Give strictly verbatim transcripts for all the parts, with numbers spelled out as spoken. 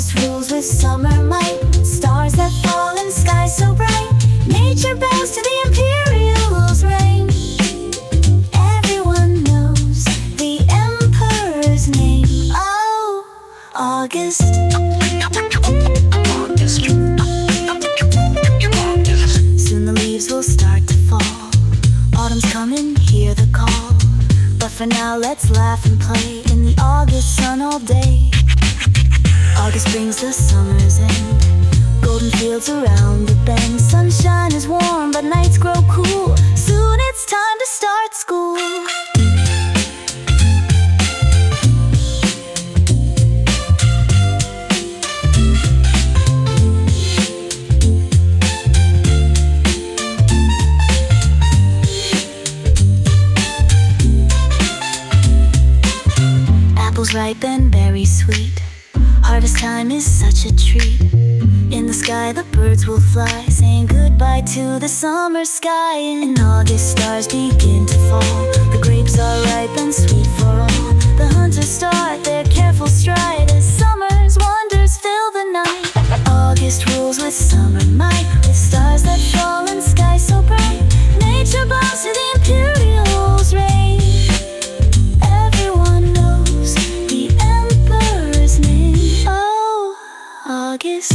August rules with summer might, stars that fall in sky so bright. Nature bows to the imperial's reign. Everyone knows the emperor's name. Oh, August. Soon the leaves will start to fall. Autumn's coming, hear the call. But for now let's laugh and play in the August sun all day. August brings the summer's end, golden fields around the bend. Sunshine is warm but nights grow cool. Soon it's time to start school. Apples ripe and berries sweet, harvest time is such a treat. In the sky the birds will fly, saying goodbye to the summer sky. In August stars begin to fall, the grapes are ripe and sweet for all. The hunters start their careful stride as summer's wonders fill the night. August rules with summer might, with stars that fall in sky so bright. Nature bows to the imperial's reign. Everyone knows the emperor's name. Oh, August.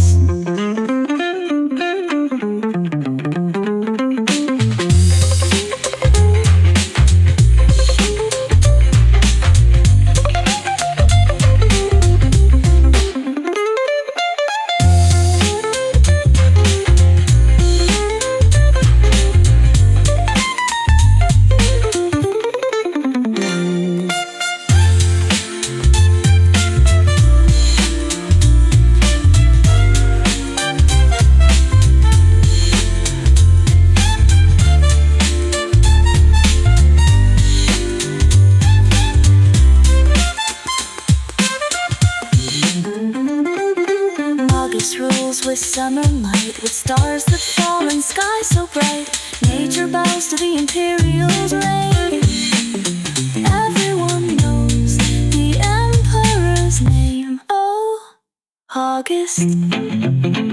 August rules with summer might, with stars that fall in sky so bright. Nature bows to the imperial's reign. Everyone knows the emperor's name. Oh, August.